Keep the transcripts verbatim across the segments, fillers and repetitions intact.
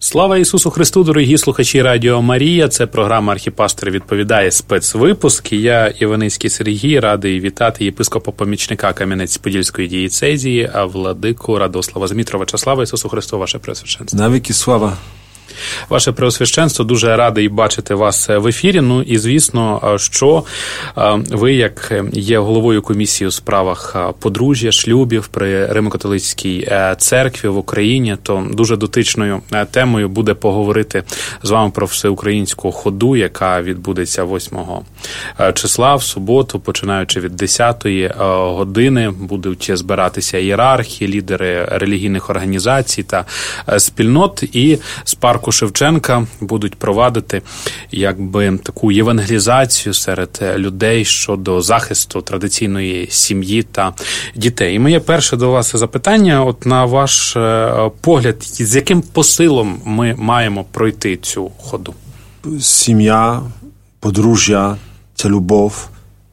Слава Ісусу Христу, дорогі слухачі Радіо Марія. Це програма «Архіпастор відповідає», спецвипуск. Я, Іваницький Сергій, радий вітати єпископа-помічника Кам'янець-Подільської дієцезії, а владику Радослава Змітровича. Слава Ісусу Христу, ваше Преосвященство. Навіки слава. Ваше Преосвященство, дуже радий бачити вас в ефірі. Ну і, звісно, що ви, як є головою комісії у справах подружжя, шлюбів при Римо-католицькій церкві в Україні, то дуже дотичною темою буде поговорити з вами про всеукраїнську ходу, яка відбудеться восьмого числа в суботу, починаючи від десятої години. Будуть збиратися ієрархи, лідери релігійних організацій та спільнот, і з парку Шевченка будуть провадити якби таку євангелізацію серед людей щодо захисту традиційної сім'ї та дітей. І моє перше до вас запитання, от на ваш погляд, з яким посилом ми маємо пройти цю ходу? Сім'я, подружжя, це любов,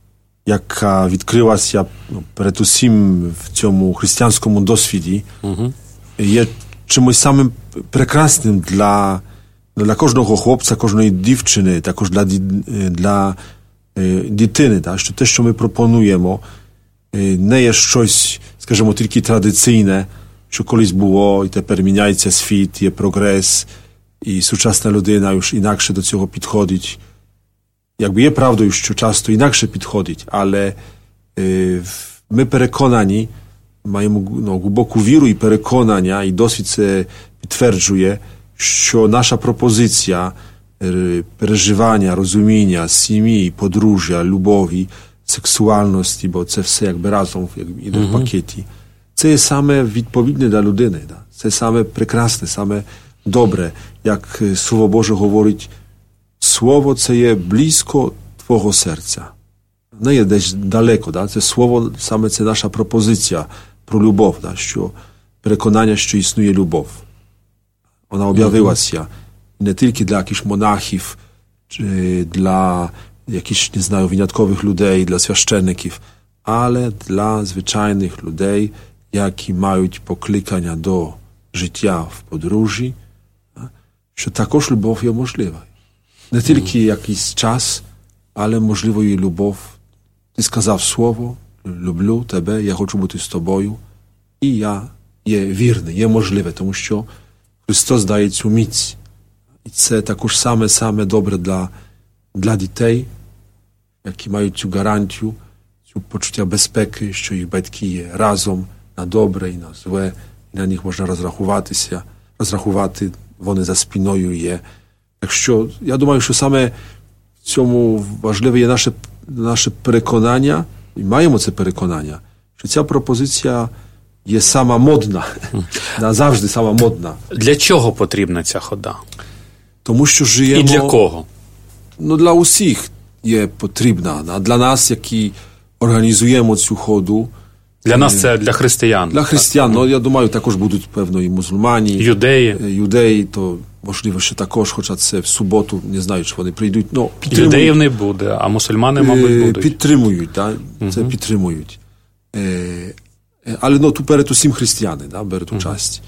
яка відкрилася передусім в цьому християнському досвіді, угу. є чимось самим прекрасним для, для кожного хлопця, кожної дівчини, також для, для е, дитини. Так? Що те, що ми пропонуємо, е, не є щось, скажімо, тільки традиційне, що колись було, і тепер міняється світ, є прогрес, і сучасна людина już інакше до цього підходить. Якби є правдою, що часто інакше підходить, але е, ми переконані, маємо no, глибоку віру і переконання, і досвід це підтверджує, що наша пропозиція переживання, розуміння сім'ї, подружжя, любові, сексуальності, бо це все якби разом якби, іде в пакеті, це є саме відповідне для людини. Да? Це саме прекрасне, саме добре. Як Слово Боже говорить, Слово це є близько твого серця. Не є десь далеко, да? Це слово, саме це наша пропозиція про любов, да? Що переконання, що існує любов. Вона об'явилася не тільки для якихось монахів, чи для jakichś, nie знаю, wyjątkowych людей, dla священників, але для звичайних людей, які мають покликання до життя в подружжі, що також любов є можлива. Не тільки якийсь час, але можливо і любов. Ти сказав слово, люблю тебе, я хочу бути з тобою, і я є вірний, є можливе, тому що Христос дає цю міць. І це також саме-саме добре для, для дітей, які мають цю гарантію, цю почуття безпеки, що їх батьки є разом на добре і на зле, і на них можна розрахуватися, розрахувати, вони за спиною є. Так що, я думаю, що саме в цьому важливе є наше, наше переконання, і маємо це переконання, що ця пропозиція є сама модна, завжди сама модна. Для чого потрібна ця хода? Тому що живемо... І для кого? Ну, для усіх є потрібна. А для нас, які організуємо цю ходу... Для нас це для християн. Для християн. Ну, я думаю, також будуть, певно, і мусульмані. Юдеї. Юдеї, то, можливо, що також, хоча це в суботу, не знаю, чи вони прийдуть. Ну, юдеїв не буде, а мусульмани, мабуть, будуть. Підтримують, так? Це угу. підтримують. Е, але, ну, тут передусім християни, да, беруть участь.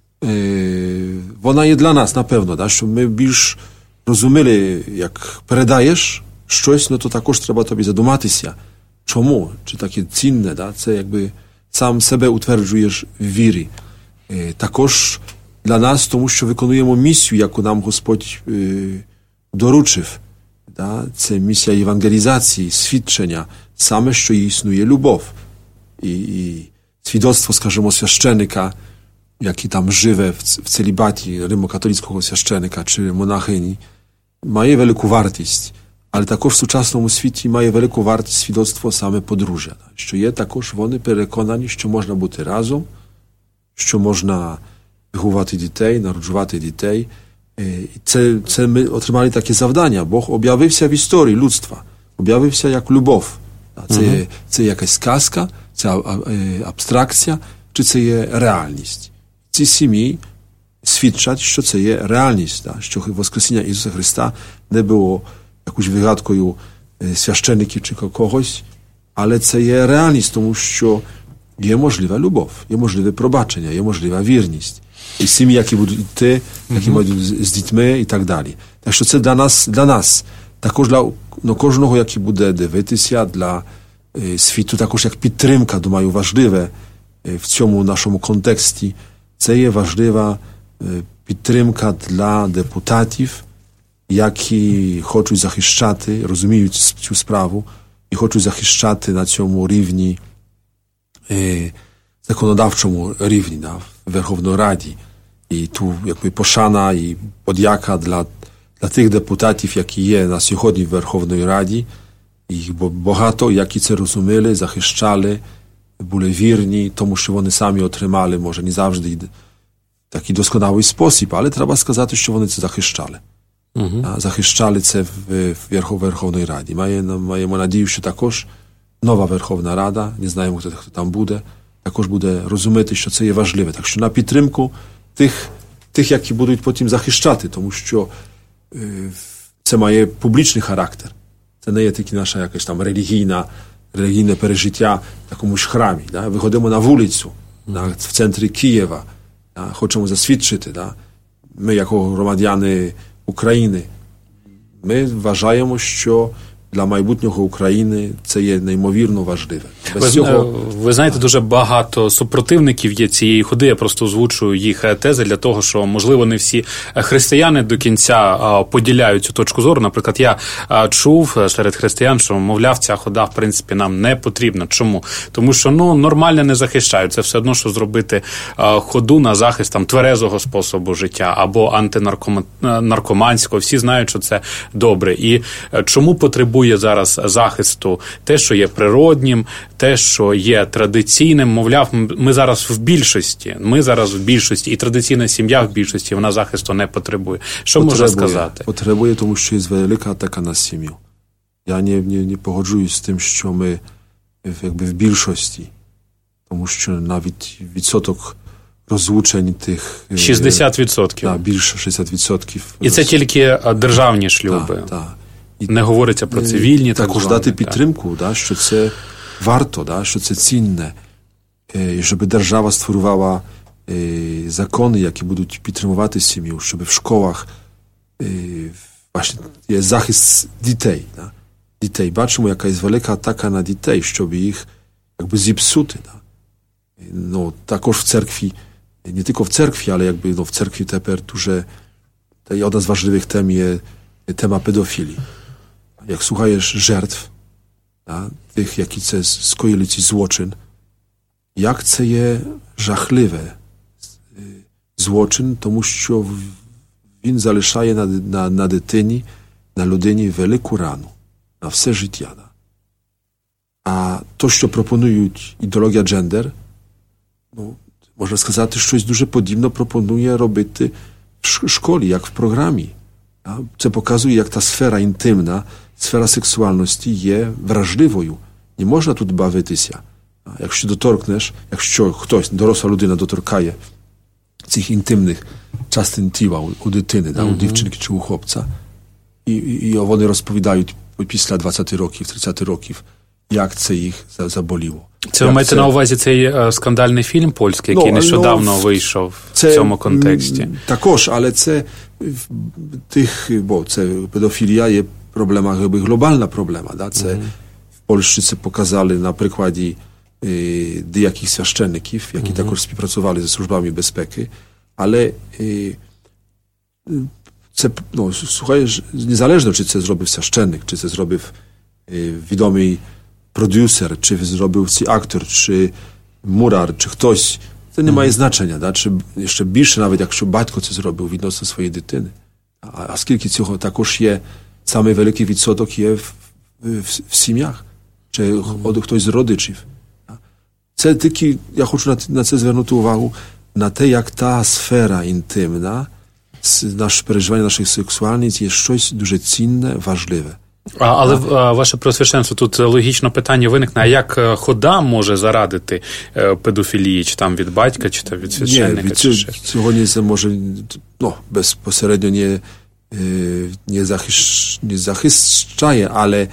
Е, вона є для нас, напевно, да, що ми більш розуміли, як передаєш щось, ну, то також треба тобі задуматися. Чому? Чи таке цінне, да? Це якби сам себе утверджуєш в вірі. Е, також для нас, тому що виконуємо місію, яку нам Господь е, доручив. Да? Це місія евангелізації, свідчення, саме, що існує любов. І, і свідоцтво, скажімо, священика, який там живе в, в целібаті римокатолицького священика чи монахині, має велику вартість. Але також в сучасному світі має велику вартість свідоцтво саме подружжя. Що є також вони переконані, що можна бути разом, що можна виховувати дітей, народжувати дітей. І це, це ми отримали таке завдання. Бог об'явився в історії людства. Об'явився як любов. Це, угу. це якась сказка, це абстракція, чи це є реальність. Ці сім'ї свідчать, що це є реальність, що Воскресіння Ісуса Христа не було якусь вигадкою священників чи когось, але це є реальність, тому що є можлива любов, є можливе пробачення, є можлива вірність. І сім'ї, які будуть йти, які будуть з, з дітьми і так далі. Так що це для нас, для нас також для ну, кожного, який буде дивитися, для е, світу, також як підтримка, думаю, важливе е, в цьому нашому контексті. Це є важлива е, підтримка для депутатів, які хочуть захищати, розуміють цю справу і хочуть захищати на цьому рівні, е, законодавчому рівні, на Верховній Раді. І ту якби пошана і подяка для, для тих депутатів, які є на сьогодні в Верховній Раді. Їх багато, які це розуміли, захищали, були вірні, тому що вони самі отримали, може, не завжди такий досконалий спосіб, але треба сказати, що вони це захищали. Uh-huh. Захищали це в, в Верховній Раді. Маємо, маємо надію, що також нова Верховна Рада, не знаємо, хто, хто там буде, також буде розуміти, що це є важливе. Так що на підтримку тих, тих, які будуть потім захищати, тому що е, це має публічний характер. Це не є тільки наша якась там релігійна, релігійне пережиття в якомусь храмі. Да? Виходимо на вулицю, на, в центрі Києва, да? Хочемо засвідчити. Да? Ми, як громадяни України, ми вважаємо, що для майбутнього України це є неймовірно важливе. Без ви, цього... ви знаєте, дуже багато супротивників є цієї ходи, я просто озвучую їх тези для того, що, можливо, не всі християни до кінця поділяють цю точку зору. Наприклад, я чув серед християн, що, мовляв, ця хода, в принципі, нам не потрібна. Чому? Тому що, ну, нормально не захищають. Це все одно, що зробити ходу на захист там тверезого способу життя або антинаркоманського. Всі знають, що це добре. І чому потребує зараз захисту те, що є природнім, те, що є традиційним. Мовляв, ми зараз в більшості, ми зараз в більшості, і традиційна сім'я в більшості, вона захисту не потребує. Що потребує, можна сказати? Потребує, тому що є велика атака на сім'ю. Я не, не, не погоджуюсь з тим, що ми якби в більшості, тому що навіть відсоток розлучень тих... шістдесят відсотків. Так, більше шістдесят відсотків. І це тільки державні шлюби. Так, так. І не говориться про цивільні. Також так дати підтримку, да, що це варто, да, що це цінне, щоб держава створювала закони, які будуть підтримувати сім'ю, щоб в школах właśnie є захист дітей. Да. Дітей. Бачимо, яка є велика атака на дітей, щоб їх якби зіпсути. Да. No, також в церкві, nie tylko w cerkwi, ale jakby no, w cerkwi tepер дуже jedna z ważliwych tem jest tema pedofilii. Jak słuchasz żertw, да, tych, які це скоїли ці злочин, як це є жахливе злочин, тому що він залишає на, на, на дитині, на людині велику рану, на все життя. Да. А то, що пропонують ідеологія джендер, ну, можна сказати, щось дуже подібне пропонує робити в школі, як в програмі. Це показує, як та сфера інтимна, сфера сексуальності є вражливою. Не можна тут бавитися. Якщо доторкнеш, якщо хтось, доросла людина доторкає цих інтимних частин тіла у, у дитини, да, у дівчинки чи у хлопця, і, і, і вони розповідають після двадцяти років, тридцяти років, як це їх заболіло. Це ви маєте це... на увазі цей е, скандальний фільм польський, який ну, нещодавно ну, вийшов це, в цьому контексті? Також, але це тих, бо це педофілія є проблема, якби глобальна проблема. Да? Це mm-hmm. в Польщі це показали на прикладі е, деяких священників, які mm-hmm. також співпрацювали зі службами безпеки, але е, це, ну, słuchaj, niezależnie, czy це зробив священник, чи це зробив е, відомий продюсер, чи зробив цей актор, чи мурар, чи хтось, це не має значення, да? Чи ще більше, навіть якщо батько це зробив відносно своєї дитини. А, а скільки цього також є, саме великий відсоток є в, в, в сім'ях, чи mm-hmm. хтось з родичів. Це тільки, я хочу на, на це звернути увагу, на те, як та сфера інтимна, наше переживання наших сексуальність є щось дуже цінне, важливе. А, але а, ваше Преосвященство, тут логічно питання виникне, а як хода може зарадити педофілії, чи там від батька, чи там від священника? Ні, від цього, сьогодні це може, ну, безпосередньо не, не, захищ, не захищає, але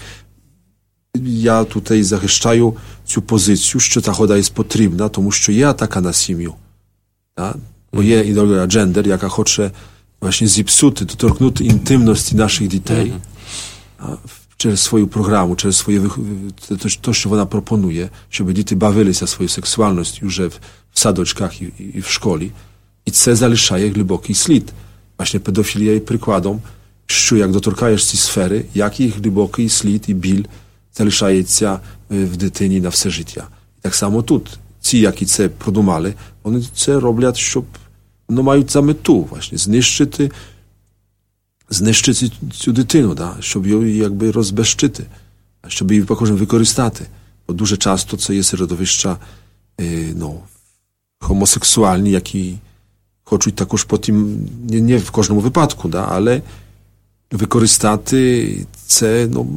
я tutaj захищаю цю позицію, що та хода є потрібна, тому що є атака на сім'ю. Да? Бо є ідеологія джендер, яка хоче właśnie зіпсути, доторкнути інтимності наших дітей mm-hmm. через свою програму, через своє то, що вона пропонує, щоб діти бавилися своєю сексуальністю вже в садочках і, і в школі. І це залишає глибокий слід. Właśnie pedofilia є прикладом, що як доторкаєш ці сфери, який глибокий слід і біль залишається в дитині на все життя. І так само тут. Ці, які це продумали, вони це роблять, щоб no, мають за мету właśnie знищити, знищити цю дитину, да? Щоб її якби розбещити, щоб її кожен використати. Бо дуже часто це є середовища no, homoseksualni, які хочуть також потім, не, не в кожному випадку, да? Але використати це, ну,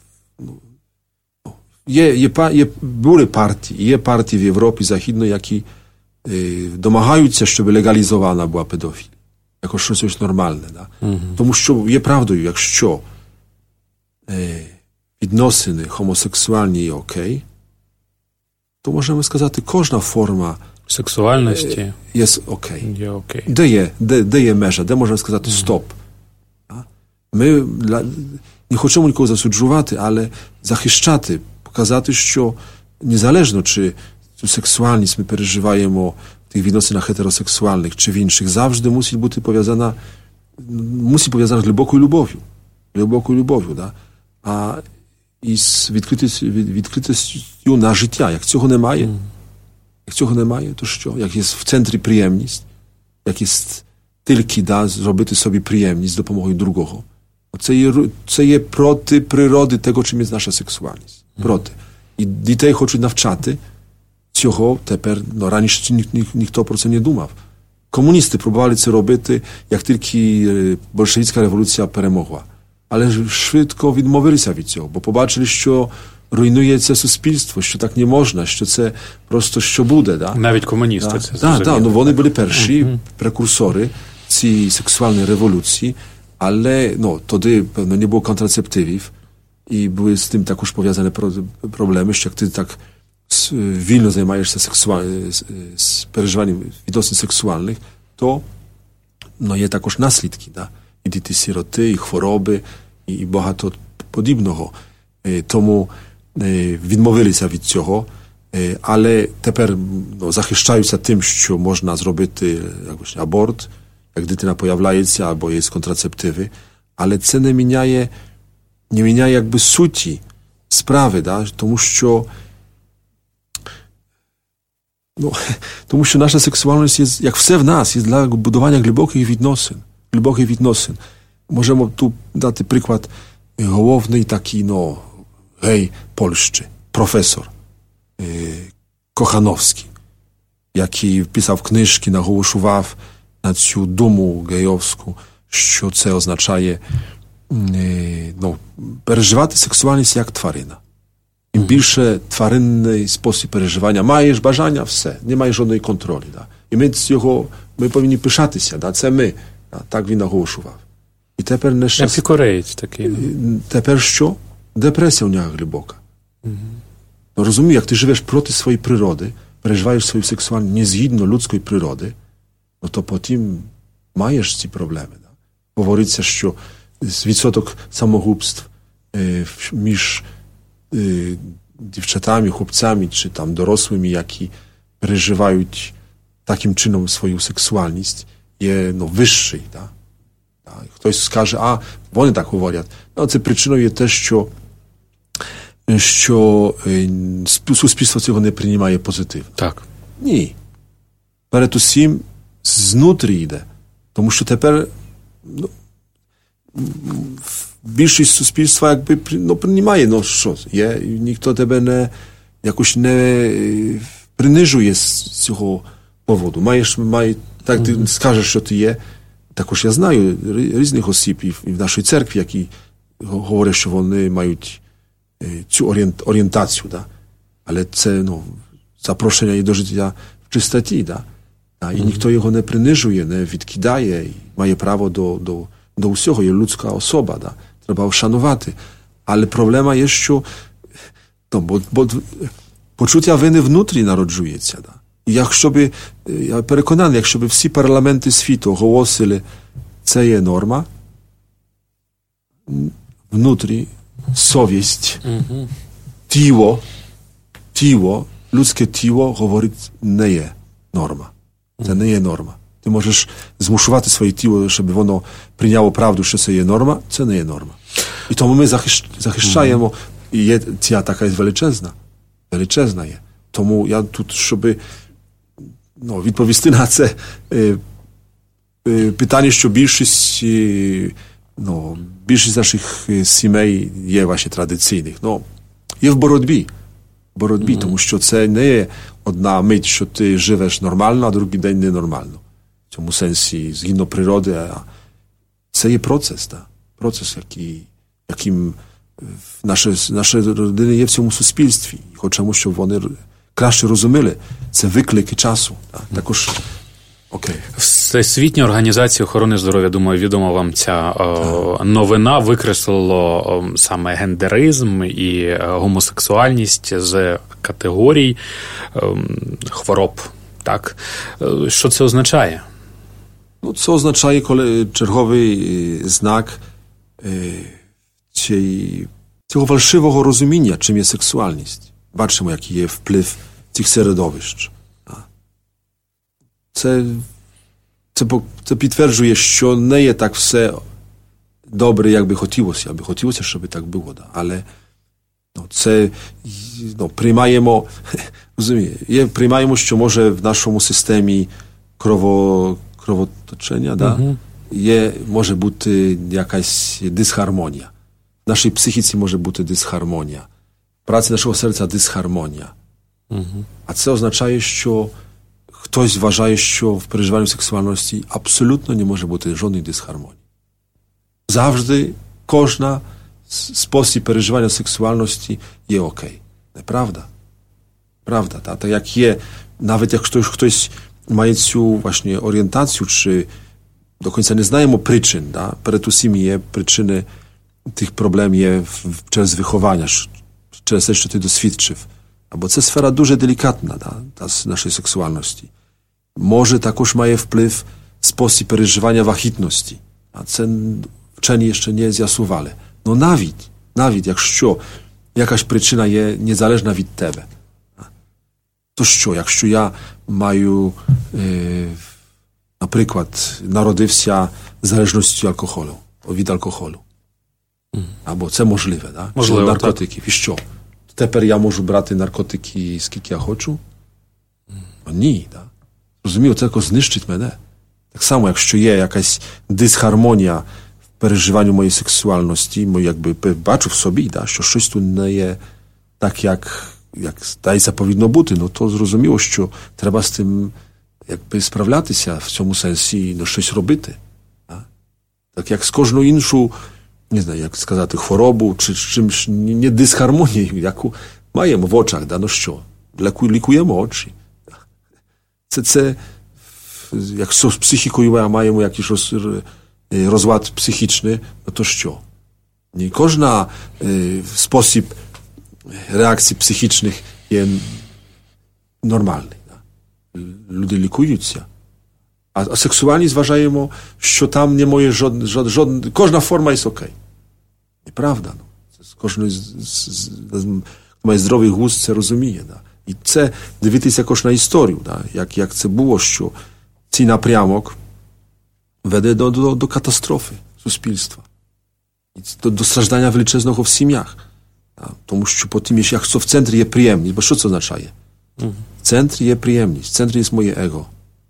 Є, є, є, були партії, є партії в Європі Західної, які е, домагаються, щоб легалізована була педофілія. Як щось нормальне. Да? Mm-hmm. Тому що є правдою, якщо е, відносини хомосексуальні є окей, то можемо сказати, кожна форма сексуальності е, є окей. Є окей. Де є, де, де є межа, де можна сказати стоп. Mm-hmm. Ми для, не хочемо нікого засуджувати, але захищати, показати, що незалежно, чи цю сексуальність ми переживаємо в тих відносинах heteroseksualnych, чи в інших, завжди мусить бути пов'язана, мусить пов'язана з глибокою любов'ю. Глибокою любов'ю, да? А із відкритістю, відкритістю на життя. Як цього немає, mm. як цього немає, то що? Як є в центрі приємність, як є тільки, да, зробити собі приємність з допомогою другого. Це є, це є проти природи того, чим є наша сексуальність. Проти. І дітей хочуть навчати цього тепер, ну, раніше ні, ні, ніхто про це не думав. Комуністи пробували це робити, як тільки большевицька революція перемогла. Але швидко відмовилися від цього, бо побачили, що руйнується суспільство, що так не можна, що це просто що буде. Да? Навіть комуністи да, це да, зрозуміли. да, ну, вони були перші mm-hmm. прекурсори цієї сексуальної революції, але ну, тоді, певно, не було контрацептивів, і були з тим також пов'язані проблеми, що як ти так вільно займаєшся сексуаль... з переживанням відносин сексуальних, то ну, є також наслідки, да? І діти-сироти, і хвороби, і багато подібного. Тому відмовилися від цього, але тепер ну, захищаються тим, що можна зробити якось, аборт, як дитина появляється, або є контрацептиви, але це не міняє nie міняє jakby суті справи, да? Тому що ну, тому що наша сексуальність є, як все в нас, є для будування глибоких відносин. Глибоких відносин. Можемо тут дати приклад головний такий, ну, гей Польщі, професор е, Кохановський, який писав книжки, наголошував на цю думу гейовську, що це означає no, переживати сексуальність як тварина. Im більше тваринний спосіб переживання. Маєш бажання, все. Не маєш жодної контролі. Да? І ми з його, ми повинні пишатися. Да? Це ми. Да? Так він наголошував. І тепер нещас... Епікуреєць такий. Тепер що? Депресія у нього глибока. Mm-hmm. Ну, розумію, як ти живеш проти своєї природи, переживаєш свою сексуальність не згідно людської природи, ну то потім маєш ці проблеми. Да? Говориться, що відсоток самогубств е, між е, дівчатами, хлопцями чи там дорослими, які переживають таким чином свою сексуальність, є ну, вищий. Да? Да? Хтось скаже, а вони так говорять. Ну, це причиною є те, що, що е, суспільство цього не приймає позитивно. Так. Ні. Перед усім знутрі йде. Тому що тепер ну, більшість суспільства якби ну, приймає, ну що, є, ніхто тебе не якось не принижує з цього поводу. Маєш, має, так ти mm-hmm. скажеш, що ти є. Також я знаю різних осіб і в, і в нашій церкві, які говорять, що вони мають цю орієнт, орієнтацію, да? Але це ну, запрошення і до життя в чистоті, да? А, і mm-hmm. ніхто його не принижує, не відкидає, і має право до, до до усього, є людська особа, да? Треба вшанувати. Але проблема є, що no, бо, бо почуття вини внутрі народжується. Да? якщо би, я переконаний, якщо би всі парламенти світу оголосили, це є норма, внутрі совість, mm-hmm. тіло, тіло, людське тіло говорить, не є норма. Це не є норма. Ти можеш змушувати своє тіло, щоб воно прийняло правду, що це є норма, це не є норма. І тому ми захищ... захищаємо, і є ця така величезна, величезна є. Тому я тут, щоб ну, відповісти на це е, е, питання, що більшість, е, ну, більшість наших сімей є ваші традиційних. Ну, є в боротьбі. боротьбі, mm-hmm. тому що це не є одна мить, що ти живеш нормально, а другий день ненормально. В цьому сенсі, згідно природи, а це є процес, так? Процес, який, яким наші, наші родини є в цьому суспільстві. І хочемо, щоб вони краще розуміли, це виклики часу. Так? Також, окей. Всесвітня організація охорони здоров'я, думаю, відома вам ця о, новина, викреслило о, саме гендеризм і гомосексуальність з категорій о, хвороб. Так? Що це означає? Ну, це означає, коли черговий знак е, цієї, цього фальшивого розуміння, чим є сексуальність. Бачимо, який є вплив цих середовищ. Це, це, це підтверджує, що не є так все добре, як би хотілося. Аби хотілося, щоб так було. Да. Але ну, це ну, приймаємо, розуміє, приймаємо, що може в нашому системі крово, кровоточення, да, uh-huh. є, може бути якась дисгармонія. В нашій психіці може бути дисгармонія. В праці нашого серця дисгармонія. Uh-huh. А це означає, що хтось вважає, що в переживанні сексуальності абсолютно не може бути жодної дисгармонії. Завжди кожна спосіб переживання сексуальності є окей. Неправда? Правда, та? Так як є, навіть як хтось, хтось має цю właśnie орієнтацію, чи до кінця не знаємо причин, да? Перед усім є причини тих проблем є в, через виховання, через те, що ти досвідчив. Або це сфера дуже делікатна, да? Та з нашої сексуальності. Може також має вплив sposób переживання вагітності. А це вчені ще не з'ясували. Ну навіть, навіть якщо якась причина є незалежна від тебе, то що, якщо я маю, е, наприклад, народився з залежністю алкоголю, від алкоголю. Mm. Або це можливе, да? Можливо, наркотиків. Так. І що? Тепер я можу брати наркотики скільки я хочу? Mm. Ну, ні, да? Розумію, це якось знищить мене. Так само, якщо є якась дисгармонія в переживанню моєї сексуальності, мої, якби бачу в собі, да, що щось тут не є так, як, як здається повинно бути, ну то зрозуміло, що треба з тим якби справлятися в цьому сенсі, ну, щось робити. Да? Так як з кожною іншою, не знаю, як сказати, хворобу, чи чимось не дисгармонією, яку маємо в очах, да, ну що, лікуємо очі. Це, це, як з психікою маємо якийсь роз, розлад психічний, no to що? Nie кожна e, sposób reakcji psychicznych jest normalny. Da? Ludzie lікуються. А, а сексуальність вважаємо, що там не має жодна, жод, жод, кожна форма є окей. Неправда. Ну. Це кожен, хто має здоровий глузд, це розуміє. Да? І це дивитися також на історію, да? як, як це було, що цей напрямок веде до, до, до катастрофи суспільства. До, до страждання величезного в сім'ях. Да? Тому що потім, якщо в центрі є приємність, бо що це означає? В центрі є приємність, в центрі є моє его.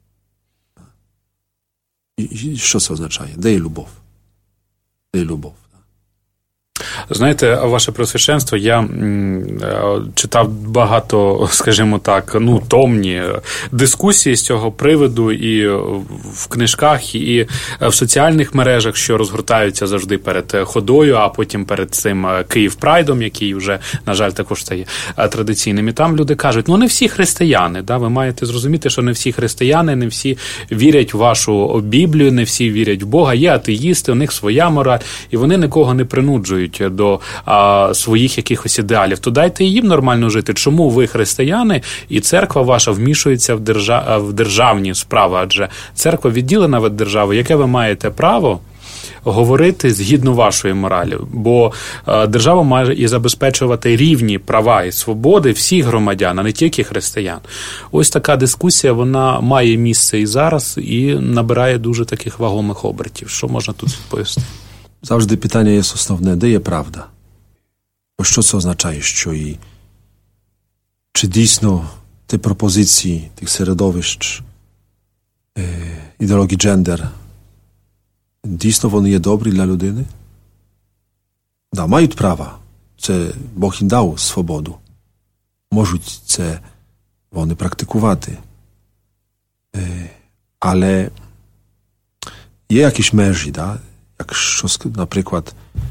І, і що це означає? Де є любов? Де є любов? Знаєте, ваше Преосвященство, я м, читав багато, скажімо так, ну, томні дискусії з цього приводу і в книжках, і в соціальних мережах, що розгортаються завжди перед ходою, а потім перед цим Київ Прайдом, який вже, на жаль, також стає традиційним. І там люди кажуть, ну, не всі християни, да? Ви маєте зрозуміти, що не всі християни, не всі вірять в вашу Біблію, не всі вірять в Бога, є атеїсти, у них своя мораль, і вони нікого не принуджують ще до а, своїх якихось ідеалів, то дайте їм нормально жити. Чому ви, християни, і церква ваша вмішується в, держа... в державні справи? Адже церква відділена від держави. Яке ви маєте право говорити згідно вашої моралі? Бо е, держава має і забезпечувати рівні права і свободи всіх громадян, а не тільки християн. Ось така дискусія, вона має місце і зараз, і набирає дуже таких вагомих обертів. Що можна тут відповісти? Завжди питання є основне, де є правда? Бо що це означає, що і чи дійсно ті пропозиції тих середовищ е, ідеології джендер дійсно вони є добрі для людини? Да, мають право. Це Бог їм дав свободу. Можуть це вони практикувати. Е, але є якісь межі, да? Якщо, наприклад,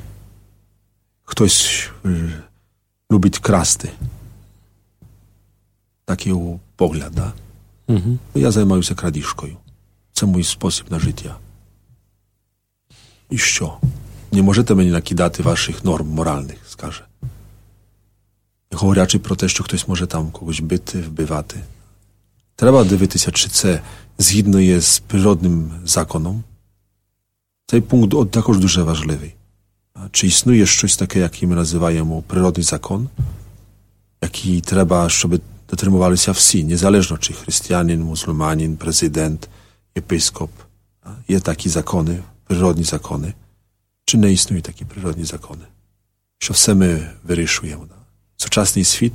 хтось любить красти. Такий погляд, да? Угу. Я займаюся крадіжкою. Це мій спосіб на життя. І що? Не можете мені накидати ваших норм моральних, скаже. Говорячи про те, що хтось може там когось бити, вбивати. Треба дивитися, чи це згідно є з природним законом. Цей пункт також дуже важливий. Чи існує щось таке, яке ми називаємо природний закон, який треба, щоб дотримувалися всі, незалежно чи християнин, мусульманин, президент, єпископ. Є такі закони, природні закони. Чи не існують такі природні закони? Що все ми вирішуємо. Сучасний світ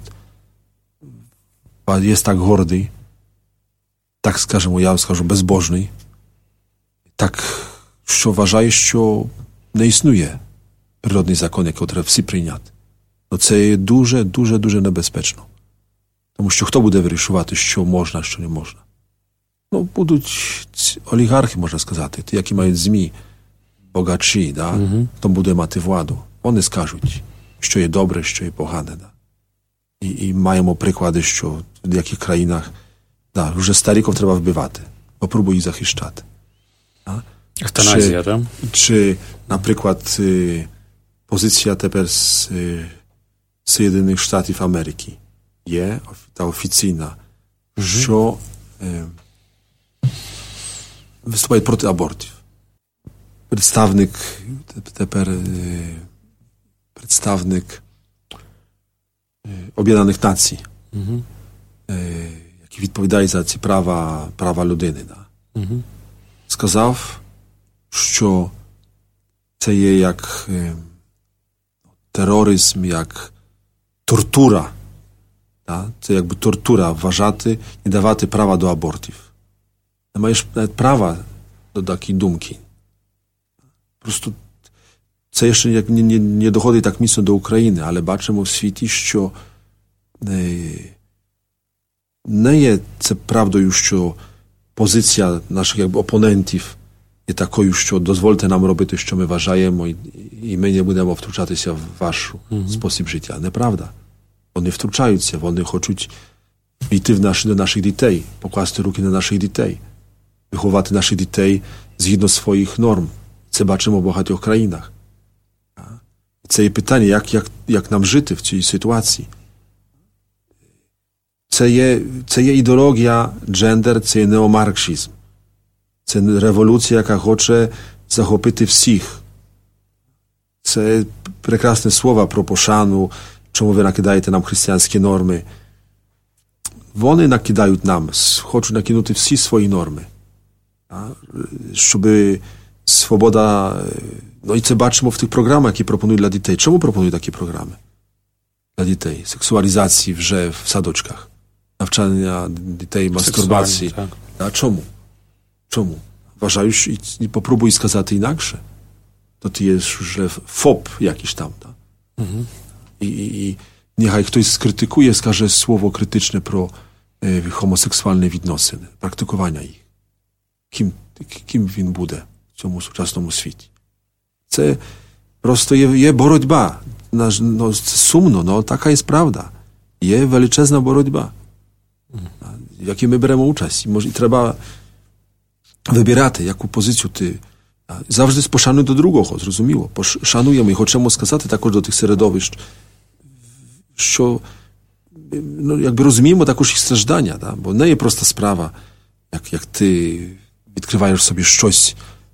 є так гордий, так, скажімо, я скажу, безбожний, так, що вважає, що не існує природний закон, який треба всі прийняти. Но це є дуже, дуже, дуже небезпечно. Тому що хто буде вирішувати, що можна, що не можна? Ну, будуть олігархи, можна сказати, ті, які мають ЗМІ, богачі, да? Mm-hmm. Хто буде мати владу. Вони скажуть, що є добре, що є погане. Да? І, і маємо приклади, що в деяких країнах да, вже стариків треба вбивати. Попробуй їх захищати. Да? Евтаназія, так? Чи, наприклад, позиція тепер з Сполучених Штатів Америки є, та офіційна, mm-hmm. що е, виступає проти абортів. Представник тепер е, представник е, Об'єднаних Націй, mm-hmm. е, який відповідає за ці права, права людини, да? mm-hmm. сказав, що це є як е, тероризм, як тортура. Да? Це якби тортура вважати і давати права до абортів. Не маєш права до такої думки. Просто це ще як не, не, не доходить так міцно до України, але бачимо в світі, що не, не є це правдою, що позиція наших якби опонентів є такою, що дозвольте нам робити, що ми вважаємо, і, і ми не будемо втручатися в ваш mm-hmm. спосіб життя. Неправда. Вони втручаються, вони хочуть йти в наші, до наших дітей, покласти руки на наших дітей, виховати наших дітей згідно своїх норм. Це бачимо в багатьох країнах. Це є питання, як, як, як нам жити в цій ситуації. Це є, це є ідеологія джендер, це є неомарксизм. Це революція, яка хоче захопити всіх. Це прекрасне слова про пошану, чому ви накидаєте нам християнські норми. Вони накидають нам, хочуть накинути всі свої норми. Щоб свобода... Ну і це бачимо в тих програмах, які пропонують для дітей. Чому пропонують такі програми? Для дітей. Сексуалізації вже в садочках. Навчання дітей, мастурбації. А чому? Чому? Вважаю, що і попробуй сказати інакше. То ти є вже фоб якийсь там. Так? Угу. І, і, і нехай хтось скритикує, скаже слово критичне про е, гомосексуальні відносини, практикування їх. Ким, ким він буде в цьому сучасному світі? Це просто є, є боротьба. Наш, ну, це сумно, але така є правда. Є величезна боротьба, в якій ми беремо участь. І, може, і треба вибирати, яку позицію ти Завжди пошануй до другого, зрозуміло. Шануємо і хочемо сказати також до тих середовищ, що ну, якби розуміємо також їх страждання, да? Бо не є проста справа, як, як ти відкриваєш собі щось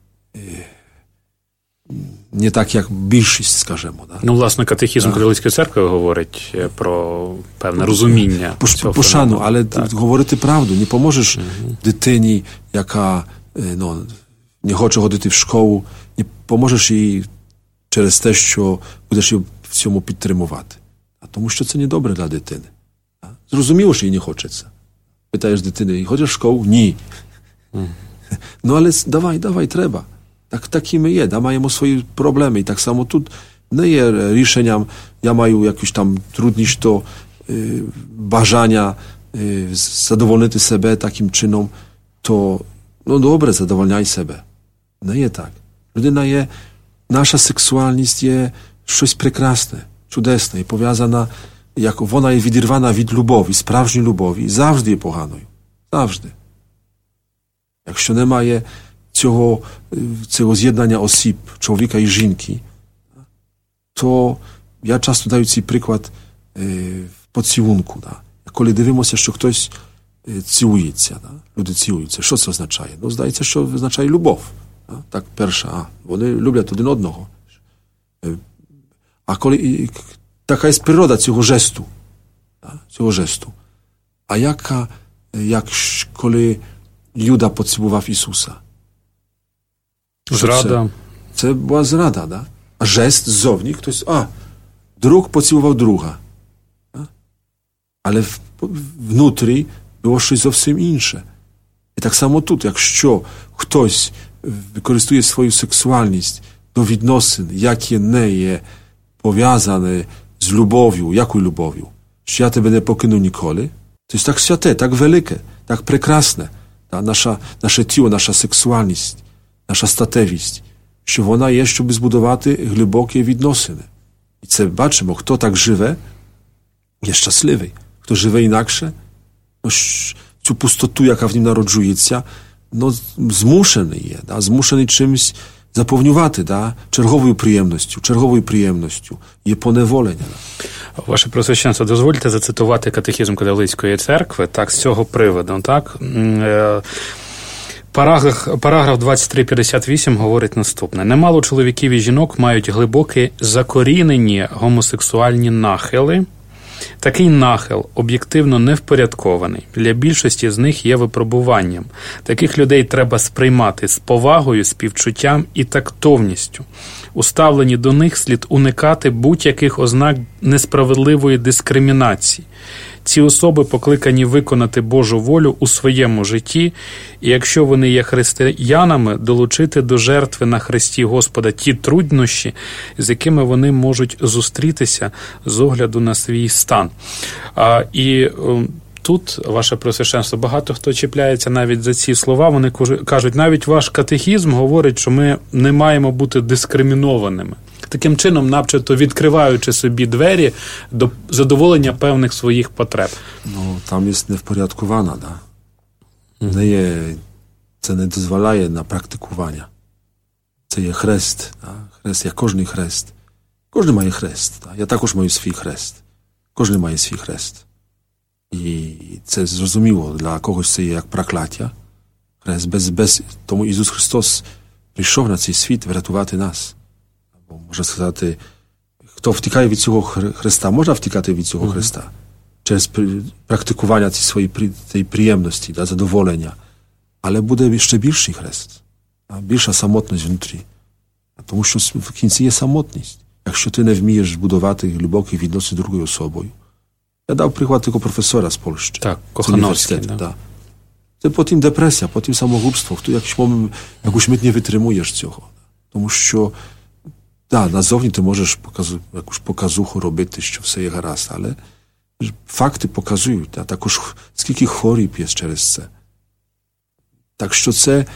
не так, як більшість, скажімо. Да? Ну, власне, катехізм католицької церкви говорить про певне розуміння. Пошану, але так. Говорити правду. Не поможеш угу. дитині, яка ну, не хоче ходити в школу, не поможеш їй через те, що будеш її в цьому підтримувати. Тому що це не добре для дитини. Зрозуміло, що їй не хочеться. Питаєш дитини, ходиш в школу? Ні. Mm. Ну, але давай, давай, треба. Так, так і ми є, да, маємо свої проблеми. І так само тут не є рішенням, я маю якісь там трудність, то е, бажання е, задовольнити себе таким чином, то no добре, задовольняй себе. Не є так. Людина є, наша сексуальність є щось прекрасне, чудесне і пов'язана, як вона є відірвана від любові, справжньої любові, і завжди є поганою. Завжди. Якщо немає цього, цього з'єднання осіб, чоловіка і жінки, то я часто даю цей приклад е, в поцілунку. Да? Коли дивимося, що хтось е, цілується, да? Люди цілуються, що це означає? Ну, здається, що означає любов. Да? Так, перша, а, вони люблять один одного. Е, а коли і, така є природа цього жесту, да? Цього жесту. А яка, як коли Юда поцілував Ісуса? Зрада. Це, це була зрада, да? А жест ззовні, хтось, а, друг поцілував друга. Да? Але в, внутрі було щось зовсім інше. І так само тут, якщо хтось використовує свою сексуальність до відносин, які не є пов'язані з любов'ю, якою любов'ю? Що я тебе не покину ніколи? To jest tak święte, tak wielkie, tak прекрасне, та, наша, наше тіло, наша сексуальність, наша статевість, що вона є, щоб збудувати глибокі відносини. І це бачимо, хто так живе, є щасливий. Хто живе інакше, ну, цю пустоту, яка в нім народжується, ну, змушений є, да, змушений чимось заповнювати, да, черговою приємністю, черговою приємністю, є поневолення. Ваше Преосвященство, дозвольте зацитувати катехізм католицької церкви, так, з цього приводу, так? Параграф, параграф двадцять три п'ятдесят вісім говорить наступне. Немало чоловіків і жінок мають глибокі закорінені гомосексуальні нахили. Такий нахил об'єктивно невпорядкований. Для більшості з них є випробуванням. Таких людей треба сприймати з повагою, співчуттям і тактовністю. У ставленні до них слід уникати будь-яких ознак несправедливої дискримінації. Ці особи покликані виконати Божу волю у своєму житті, і якщо вони є християнами, долучити до жертви на хресті Господа ті труднощі, з якими вони можуть зустрітися з огляду на свій стан. А, і тут, ваше Преосвященство, багато хто чіпляється навіть за ці слова, вони кажуть, навіть ваш катехізм говорить, що ми не маємо бути дискримінованими. Таким чином, начебто відкриваючи собі двері до задоволення певних своїх потреб. Ну, там є невпорядкована, да? Не є, це не дозволяє на практикування. Це є хрест, да? Хрест, як кожний хрест. Кожен має хрест, да? Я також маю свій хрест. Кожен має свій хрест. І це зрозуміло, для когось це є як прокляття. Хрест без, без, тому Ісус Христос прийшов на цей світ врятувати нас. Бо, можна сказати, хто втікає від цього Христа, можна втікати від цього mm-hmm. Христа через практикування цієї своєї цієї приємності, да, задоволення. Але буде ще більший хрест, да, більша самотність внутрі. Тому що в кінці є самотність. Якщо ти не вмієш будувати глибокі відносини з другою особою. Я дав приклад тільки професора з Польщі. Так, Кохановський. Да. Да. Це потім депресія, потім самогубство. Хто якийсь момент, якусь мить не витримуєш цього. Тому що да, назовні ти можеш показу, якусь показуху робити, що все є гаразд, але факти показують, а також скільки хворіб є через це. Так що це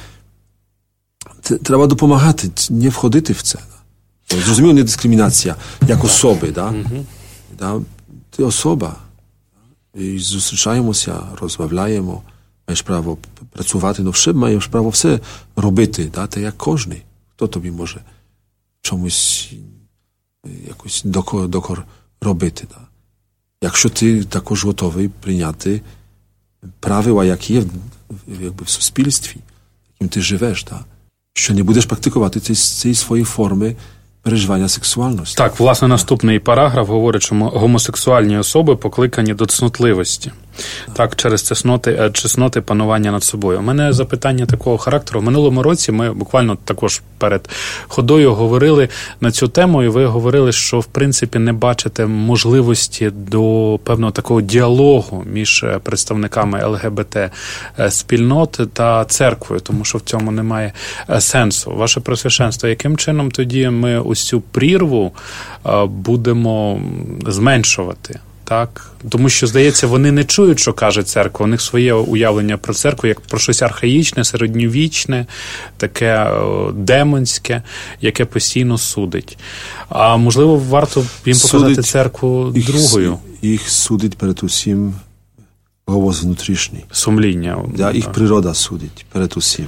треба допомагати, не входити в це. Зрозуміло, не дискримінація, як особи, да? Mm-hmm. Да? Ти особа. І зустрічаємося, розмовляємо, маєш право працювати, но все, маєш право все робити, да? Ти як кожний. Хто тобі може чомусь якось докор, докор робити? Да? Якщо ти також готовий прийняти правила, які є якби, в суспільстві, яким ти живеш, да? Що не будеш практикувати цієї, цієї своєї форми переживання сексуальності. Так, власне, наступний параграф говорить, що гомосексуальні особи покликані до цнотливості. Так, через чесноти, чесноти панування над собою. У мене запитання такого характеру. В минулому році ми буквально також перед ходою говорили на цю тему, і ви говорили, що в принципі не бачите можливості до певного такого діалогу між представниками ЛГБТ-спільнот та церквою, тому що в цьому немає сенсу. Ваше Преосвященство, яким чином тоді ми ось цю прірву будемо зменшувати? Так, тому що, здається, вони не чують, що каже церква, у них своє уявлення про церкву, як про щось архаїчне, середньовічне, таке демонське, яке постійно судить. А можливо, варто їм показати судить, церкву їх, другою? Їх судить перед усім голос внутрішній. Сумління. Да, їх природа судить перед усім.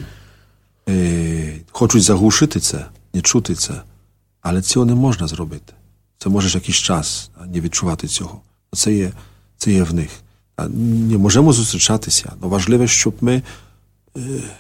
Е, хочуть заглушити це, не чути це, але цього не можна зробити. Це можеш якийсь час не відчувати цього. Це є, це є в них. Не можемо зустрічатися, але важливо, щоб ми е,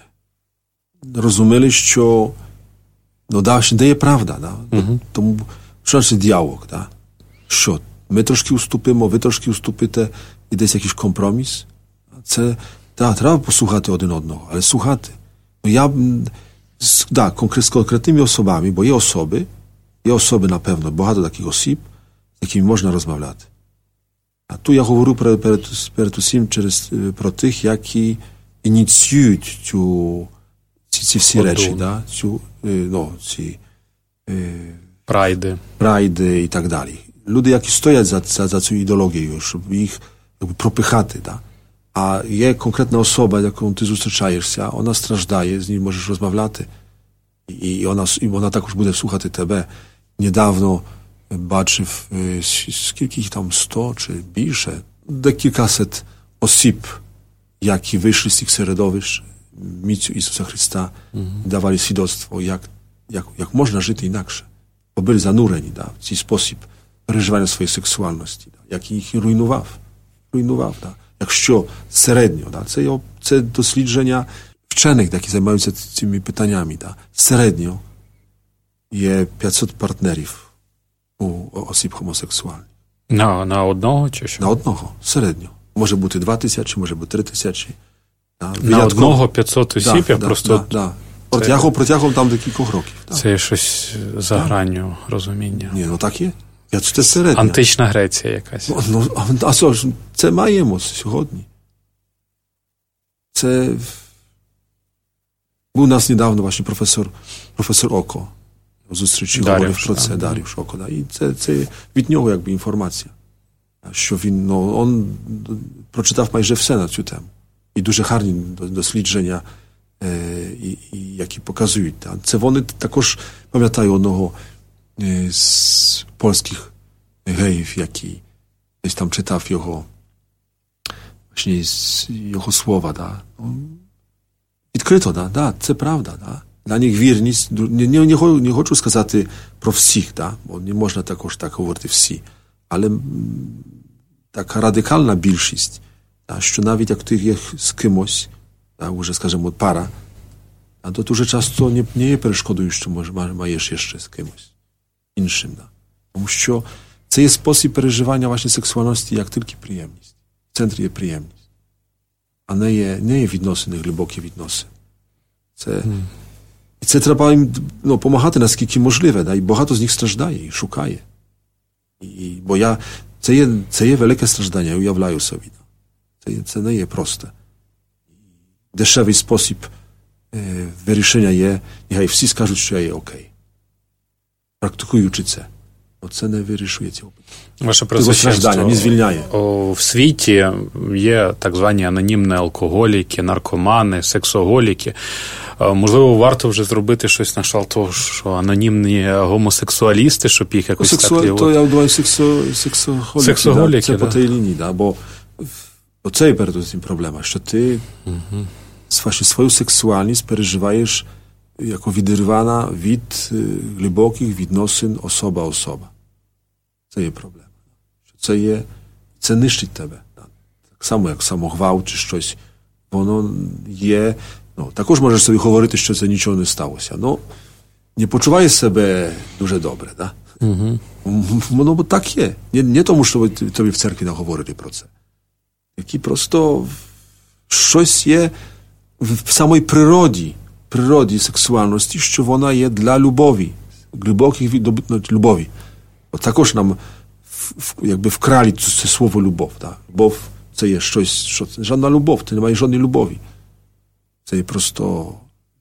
розуміли, що ну, да, де є правда. Да? Uh-huh. Тому, що це діалог? Да? Що? Ми трошки уступимо, ви трошки уступите, і десь якийсь компроміс. Це, да, треба послухати один одного, але слухати. Ну, я, да, з конкретними особами, бо є особи, є особи, напевно, багато таких осіб, з якими можна розмовляти. А тут я говорю перед, перед, перед усім через, про тих, які ініціюють цю, ці, ці всі Ходу. речі, да? цю, ну, ці е, прайди. прайди і так далі. Люди, які стоять за, за, за цю ідеологію, щоб їх якби, пропихати. Да? А є конкретна особа, з якою ти зустрічаєшся, вона страждає, з нею можеш розмовляти, і, і, вона, і вона також буде слухати тебе. Недавно бачив, скільки їх там, сто чи більше, декількасот осіб, які вийшли з цих середовищ міцю Ісуса Христа, mm-hmm. давали свідоцтво, як, як, як можна жити інакше. Бо були занурені да, в цей спосіб переживання своєї сексуальності, да, який їх руйнував. руйнував да. Якщо середньо, да, це, це дослідження вчених, які займаються цими питаннями, да, середньо є п'ятсот партнерів у осіб гомосексуальних. На, на одного чи що? На одного, середньо. Може бути два тисячі, може бути три тисячі. Да. На одного п'ятсот осіб, да, я да, просто... Да, да. Протягом, протягом там декількох років. Да. Це щось за да. гранню розуміння. Ні, ну так є. Це середньо. Антична Греція якась. Ну, ну, а що ж, це маємо сьогодні. Це... Був у нас недавно ваш професор, професор Око. Зустрічі говорив про це, Дар'юш Око. Да. І це, це від нього якби інформація. Що він, ну, він прочитав майже все на цю тему. І дуже гарні дослідження, е, і, і, які показують. Да. Це вони також, пам'ятаю одного е, з польських геїв, який десь там читав його, właśnie його слова. Да. Відкрито, да, да, це правда, да. Для них вірність, не, не, не хочу сказати про всіх, да, бо не можна також так говорити всі, але така радикальна більшість, да, що навіть як ти є з кимось, да, вже, скажімо, пара, а то дуже часто не, не є перешкодою, що маєш ще з кимось іншим. Да. Тому що це є спосіб переживання вашої сексуальності як тільки приємність. В центрі є приємність, а не є, не є відносини, глибокі відносини. Це... Mm. І це треба їм ну, допомагати, наскільки можливе, да? І багато з них страждає, і шукає. І, бо я, це є, це є велике страждання, я уявляю собі. Да? Це, це не є просте. Дешевий спосіб е, вирішення є, нехай всі скажуть, що я є окей. Практикуючи це. Но це не вирішує цього питання. Ваше Преосвященство, не звільняє. В світі є так звані анонімні алкоголіки, наркомани, сексоголіки. Можливо, варто вже зробити щось на кшталт того, що анонімні гомосексуалісти, щоб їх якось Сексу... так... То я думаю, сексо... сексоголіки, сексоголіки, да? Це да. по тій лінії, да? Бо оце є перед цим проблема, що ти угу. свою сексуальність переживаєш яко відірвана від глибоких відносин особа-особа. Це є проблема. Це є, це нищить тебе. Так само, як самогвалт чи щось. Воно є, ну, також можеш собі говорити, що це нічого не сталося. Ну, не почуваєш себе дуже добре, да? Угу. Воно так є. Не, не тому, що тобі в церкві наговорили про це. Які просто щось є в самій природі, природі сексуальності, що вона є для любові, глибоких віддобутних любові. От також нам в, якби вкрали це слово любов. Да? Любов це є щось, що це жодна любов, це немає жодної любові. Це є просто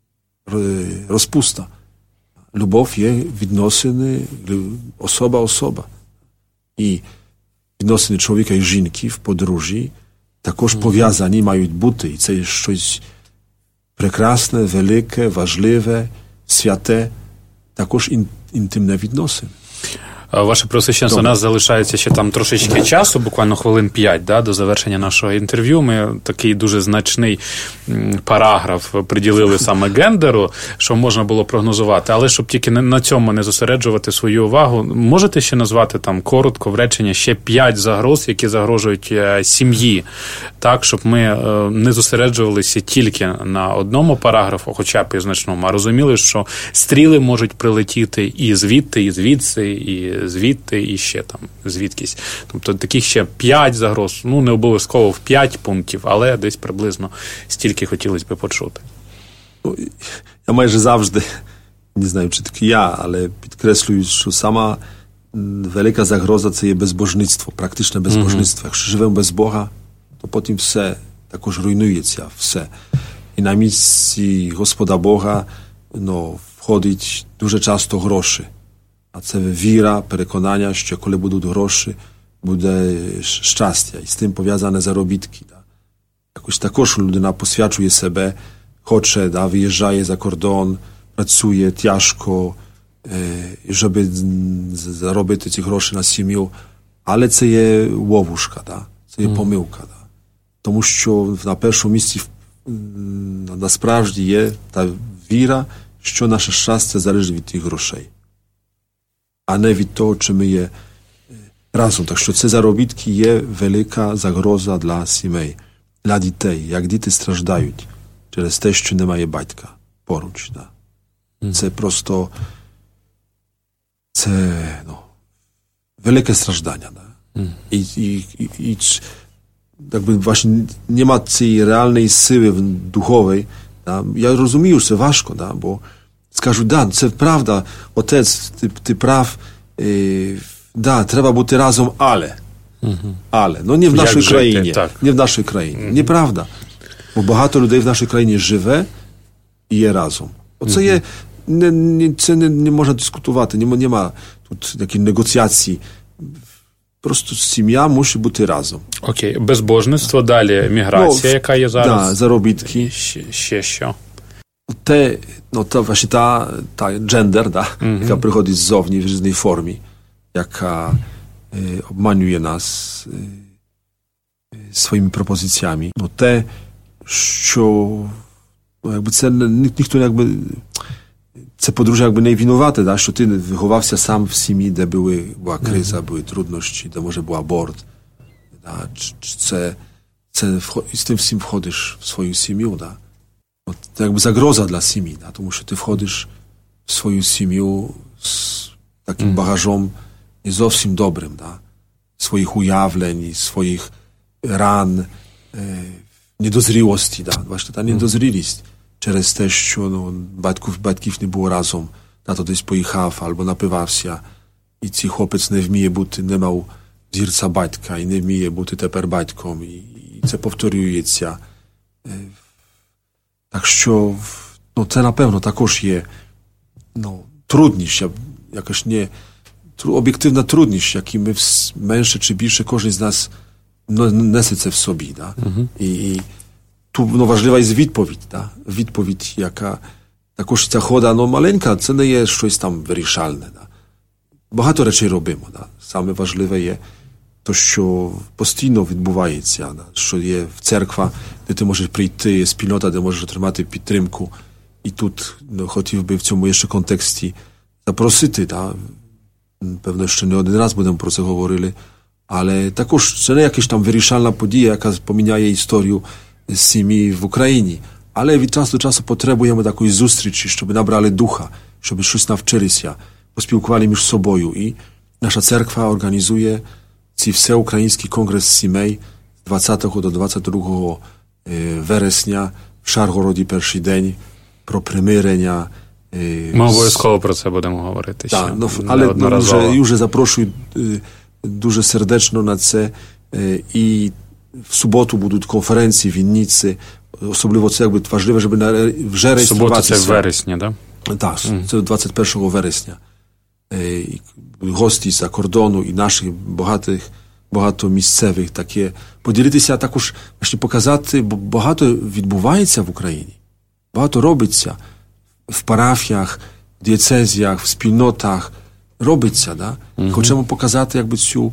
розпуста. Любов є відносини особа-особа. І відносини чоловіка і жінки в подружжі також mm-hmm. пов'язані мають бути. І це є щось прекрасне, велике, важливе, святе, також ін, інтимне відносини. Ваше Преосвященство, у нас залишається ще там трошечки часу, буквально хвилин п'ять, да, до завершення нашого інтерв'ю. Ми такий дуже значний параграф приділили саме гендеру, що можна було прогнозувати. Але щоб тільки на цьому не зосереджувати свою увагу, можете ще назвати там коротко в речення ще п'ять загроз, які загрожують сім'ї, так, щоб ми не зосереджувалися тільки на одному параграфу, хоча б і значному, а розуміли, що стріли можуть прилетіти і звідти, і звідси, і звідти і ще там звідкись. Тобто таких ще п'ять загроз, ну не обов'язково в п'ять пунктів, але десь приблизно стільки хотілося б почути. Ну, я майже завжди, не знаю, чи тільки я, але підкреслюю, що сама велика загроза це є безбожництво, практичне безбожництво. Mm-hmm. Якщо живемо без Бога, то потім все також руйнується, все. І на місці Господа Бога, ну, входить дуже часто гроші. А це віра, переконання, що коли будуть гроші, буде щастя. І з тим пов'язане заробітки. Да. Якось також людина посвячує себе, хоче, да, виїжджає за кордон, працює тяжко, е, щоб заробити ці гроші на сім'ю. Але це є ловушка, да. Це є mm. помилка. Да. Тому що на першому місці насправді є та віра, що наше щастя залежить від тих грошей. А не від того, чи ми є разом. Так що ці заробітки є велика загроза для сімей, для дітей. Як діти страждають через те, що немає батька поруч. Да. Mm. Це просто це, ну, велике страждання. Да. Mm. І, і, і, і якби właśnie nie ma цієї реальної сили духової. Да. Я розумію, що це важко, да, бо скажуть, да, це правда, отець, ти, ти прав, е, да, треба бути разом, але, угу. але, ну не в нашій країні, не в нашій країні, угу. Неправда, бо багато людей в нашій країні живе і є разом. Оце угу. є, не, не, це не, не можна дискутувати, не, не ma тут такі негоціації, просто сім'я мусить бути разом. Окей, безбожництво, далі міграція, ну, яка є зараз. Да, заробітки. Ще, ще що? Te, no to właśnie ta, ta gender, da, mm-hmm. jaka przychodzi zowni w różnej formie, jaka y, obmaniuje nas y, y, swoimi propozycjami. No te, що no jakby це ніхто якби це подружжя якби не винувате, да, що ти виховався сам в сім'ї, де були, була криза, mm-hmm. були труднощі, де може був аборт. Да, чи, чи це, це і з тим всім входиш в свою сім'ю, да. To jakby zagroza dla simi, da? Тому що ти входиш в свою сім'ю з таким mm. bagażem nie zowsім dobrym, da? Swoich ujawień, swoich ran, e, niedozrіłości, da? Właśnie ta niedozrілість через те, що ну, батьків, батьків не було разом, тато десь поїхав або напивався, і цей хлопець не вміє бути, не мав зірця батька і не вміє бути тепер батьком, і, і це повторюється. Так що, ну, це, напевно, також є, ну, трудність, якась не, об'єктивна трудність, які ми менше чи більше кожен з нас несе це в собі, да? Uh-huh. І, і тут, ну, важлива є відповідь, да? Відповідь, яка також ця хода, ну, маленька, це не є щось там вирішальне, да? Багато речей робимо, да? Саме важливе є то, що постійно відбувається, да? Що є в церква, де ти можеш прийти, є спільнота, де можеш отримати підтримку, І тут ну, хотів би в цьому ще контексті запросити, та, певно, ще не один раз будемо про це говорили, але також це не якась там вирішальна подія, яка поміняє історію сім'ї в Україні. Але від часу до часу потребуємо такої зустрічі, щоб набрали духа, щоб щось навчилися, поспілкували між собою. І наша церква організує цей всеукраїнський конгрес сімей з двадцятого до двадцять другого вересня в Шаргороді перший день про примирення. Ми обов'язково про це будемо говорити. Так, ще ну, але ну, вже, вже запрошую дуже сердечно на це. І в суботу будуть конференції в Вінниці. Особливо це якби важливо, щоб на вже реєструватися. Субота це в вересні, так? Да? Так, mm. це двадцять першого вересня. І гості з-за кордону і наших багатих, багато місцевих таке. Поділитися також, показати, бо багато відбувається в Україні. Багато робиться в парафіях, в дієцезіях, в спільнотах. Робиться, да? Mm-hmm. Хочемо показати якби цю,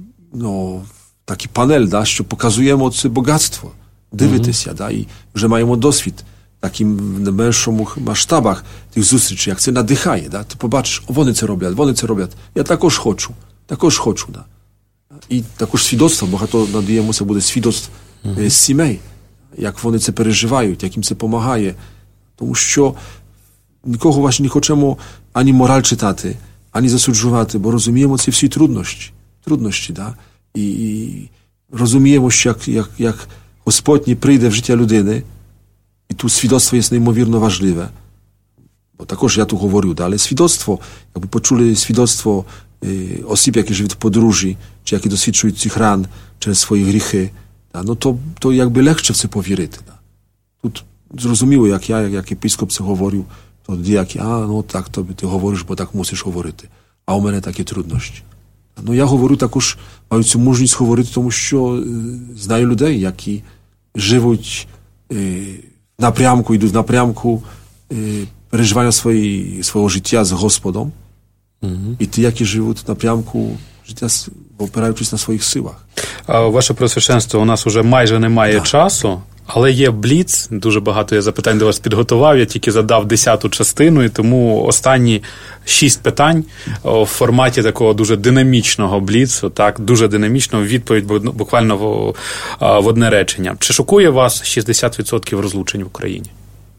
ну, такий панель, да? Що показуємо це багатство. Дивитися, mm-hmm. да? І вже маємо досвід таким в меншому масштабах тих зустрічей, як це надихає. Да? Ти побачиш, о, вони це роблять, вони це роблять. Я також хочу, також хочу. Да? І також свідоцтво, багато надаємося буде свідоцтв mm-hmm. з сімей, як вони це переживають, як їм це допомагає. Тому що нікого właśnie не хочемо ані мораль читати, ані засуджувати, бо розуміємо ці всі труднощі. Труднощі, да? І, і розуміємо, що як, як, як Господь не прийде в життя людини, і тут свідоцтво є неймовірно важливе. Бо також я tu говорю, да? Але свідоцтво, якби почули свідоцтво y, osób, які живуть в подорожі, чи які досвідчують цих ран через свої гріхи, да? Ну то, то якби легше в це повірити. Да? Тут зрозуміло, як я, як, як епископ це говорю, то діякі, а, ну так тобі ти говориш, бо так мусиш говорити. А у мене такі труднощі. Ну я говорю також, маю цю мужність говорити, тому що е, знаю людей, які живуть е, в напрямку, йдуть в напрямку е, переживання свої, свого життя з Господом. Mm-hmm. І ті, які живуть в напрямку життя, опираючись на своїх силах. Ваше Преосвященство, у нас уже майже немає да. часу. Але є бліц, дуже багато я запитань до вас підготував, я тільки задав десяту частину, і тому останні шість питань в форматі такого дуже динамічного бліцу, так, дуже динамічного, відповідь буквально в, в одне речення. Чи шокує вас шістдесят відсотків розлучень в Україні?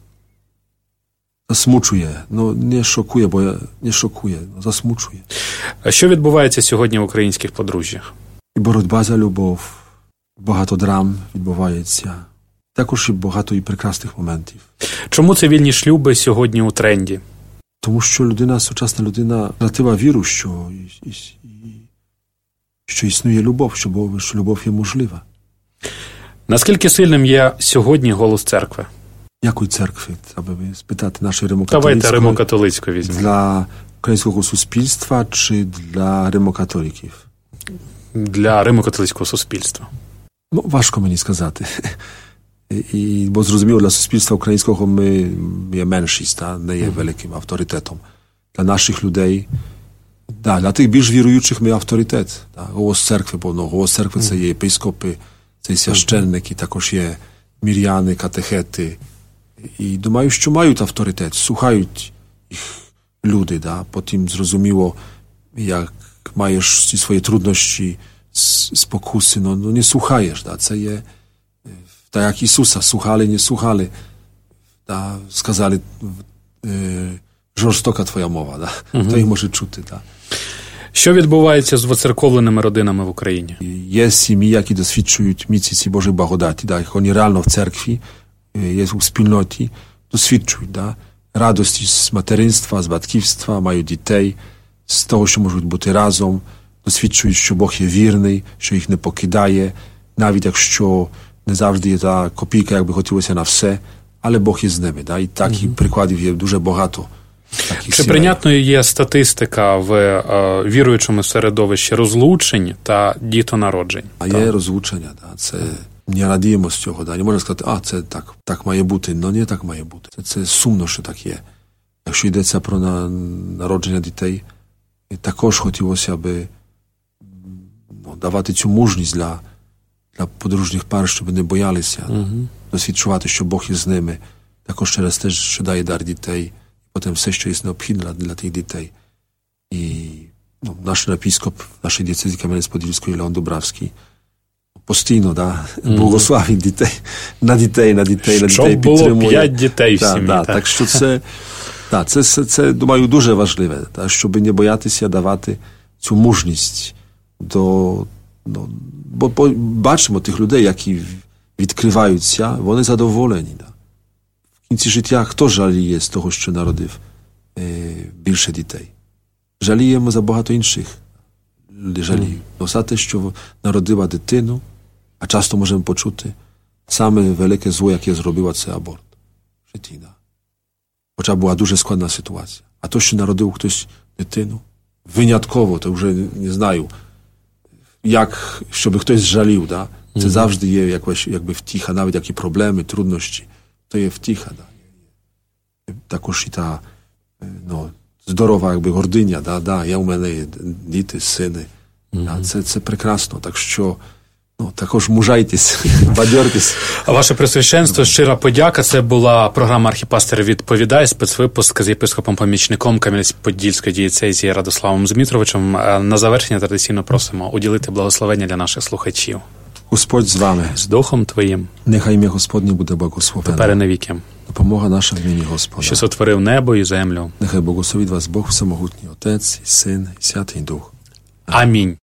Засмучує. Ну, не шокує, бо я не шокує, засмучує. Що відбувається сьогодні в українських подружжях? І боротьба за любов, багато драм відбувається. Також і багато і прекрасних моментів. Чому цивільні шлюби сьогодні у тренді? Тому що людина, сучасна людина, втратила віру, що, і, і, що існує любов, що, що любов є можлива. Наскільки сильним є сьогодні голос церкви? Якої церкви? Треба спитати нашої римокатолицької. Давайте римокатолицьку візьмемо. Для українського суспільства чи для римокатоликів? Для римокатолицького суспільства. Ну, важко мені сказати. І, бо зрозуміло, для суспільства українського ми є меншість, та, не є великим авторитетом. Для наших людей, да, для тих більш віруючих ми авторитет. Та, голос церкви, бо ну, голос церкви це є епископи, це є священники, також є мір'яни, катехети. І думаю, що мають авторитет, слухають їх люди. Да. Потім зрозуміло, як маєш ці свої труднощі, спокуси, ну, ну не слухаєш. Да. Це є tak jak Isusa, słuchali, nie słuchali, da, skazali, e, жорстока твоя мова, да? Mm-hmm. То їх може чути. Да? Що відбувається з воцерковленими родинами в Україні? Є сім'ї, які досвідчують міцності Божої благодаті, да? Вони реально в церкві, є у спільноті, досвідчують да? радості з материнства, з батьківства, мають дітей, з того, що можуть бути разом, досвідчують, що Бог є вірний, що їх не покидає, навіть якщо не завжди є та копійка, як би хотілося на все, але Бог є з ними. Да? І таких mm-hmm. прикладів є дуже багато. Чи прийнятною є статистика в е, віруючому середовищі розлучень та дітонароджень? А є розлучення, да. Це не радіємо з цього, да. Не можна сказати, а, це так, так має бути. Ну, не так має бути. Це, це сумно, що так є. Якщо йдеться про на, народження дітей, також хотілося би ну, давати цю мужність для, для подружніх пар, щоб не боялися, mm-hmm. досвідчувати, що Бог є з ними. також через те, що дає дар дітей, потім все, що є необхідне для тих дітей. І ну, наш епіскоп, нашої дієцезії Кам'янець-Подільської Леон Дубравський постійно, да, mm-hmm. благословить дітей, на дітей, на дітей, на Щоб дітей підтримує. Щоб було п'ять дітей в да, сім'ї. Да, так. так що це, да, це, це, це, думаю, дуже важливе, да, щоб не боятися давати цю мужність до, до бо, бо бачимо тих людей, які відкриваються, вони задоволені. Да. В кінці життя хто жаліє з того, що народив е, більше дітей? Жаліємо за багато інших. Люди жаліють. Mm. За те, що народила дитину, а часто можемо почути, саме велике зло, яке зробила, це аборт. В житті, да. Хоча була дуже складна ситуація. А то, що народив хтось дитину, винятково, то вже не знаю, як, щоб хтось жалів, да. Це mm. завжди є якось, якби втіха, навіть які проблеми, труднощі, то є втіха, да. Також і та, ну, здорова, якби, гординя, да, да, я у мене є діти, сини. Mm-hmm. Да, це, це прекрасно, так що ну, також мужайтесь, бадьортесь. Ваше Пресвященство, щира подяка. Це була програма «Архіпастир відповідає», спецвипуск з єпископом-помічником Кам'янець-Подільської дієцезії Радославом Змітровичем. На завершення традиційно просимо уділити благословення для наших слухачів. Господь з вами. З Духом Твоїм. Нехай ім'я Господнє буде благословене. Тепер і навіки. Допомога наша в імені Господа. Що сотворив небо і землю. Нехай благословить вас Бог Всемогутній, Отець, і Син, і Святий Дух. Амінь.